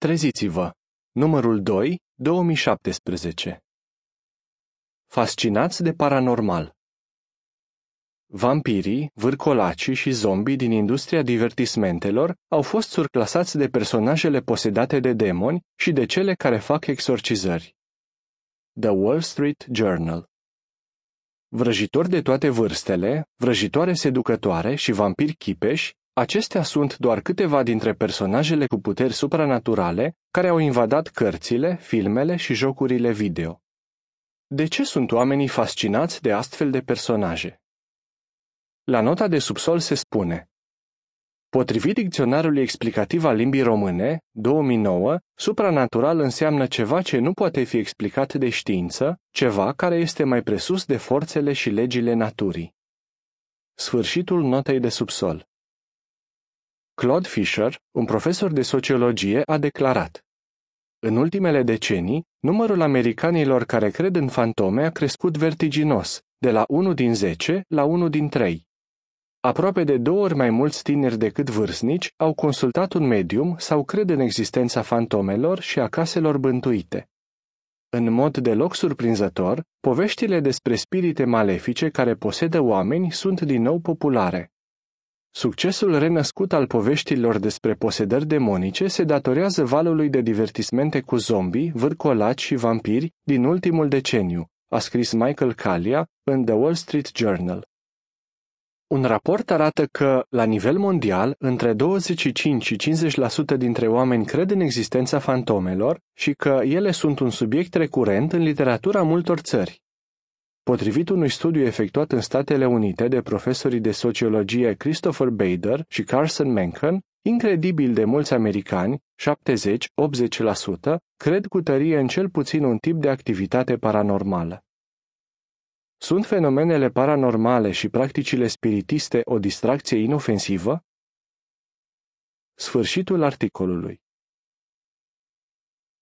Treziți-vă! Numărul 2, 2017. Fascinați de paranormal. Vampirii, vârcolacii și zombii din industria divertismentelor au fost surclasați de personajele posedate de demoni și de cele care fac exorcizări. The Wall Street Journal. Vrăjitori de toate vârstele, vrăjitoare seducătoare și vampiri chipeși, acestea sunt doar câteva dintre personajele cu puteri supranaturale care au invadat cărțile, filmele și jocurile video. De ce sunt oamenii fascinați de astfel de personaje? La nota de subsol se spune: potrivit dicționarului explicativ al limbii române, 2009, supranatural înseamnă ceva ce nu poate fi explicat de știință, ceva care este mai presus de forțele și legile naturii. Sfârșitul notei de subsol. Claude Fisher, un profesor de sociologie, a declarat: în ultimele decenii, numărul americanilor care cred în fantome a crescut vertiginos, de la 1 din 10 la 1 din 3. Aproape de 2 ori mai mulți tineri decât vârstnici au consultat un medium sau cred în existența fantomelor și a caselor bântuite. În mod deloc surprinzător, poveștile despre spirite malefice care posedă oameni sunt din nou populare. Succesul renăscut al poveștilor despre posedări demonice se datorează valului de divertismente cu zombii, vârcolaci și vampiri din ultimul deceniu, a scris Michael Kalia în The Wall Street Journal. Un raport arată că, la nivel mondial, între 25 și 50% dintre oameni cred în existența fantomelor și că ele sunt un subiect recurent în literatura multor țări. Potrivit unui studiu efectuat în Statele Unite de profesorii de sociologie Christopher Bader și Carson Mencken, incredibil de mulți americani, 70-80%, cred cu tărie în cel puțin un tip de activitate paranormală. Sunt fenomenele paranormale și practicile spiritiste o distracție inofensivă? Sfârșitul articolului.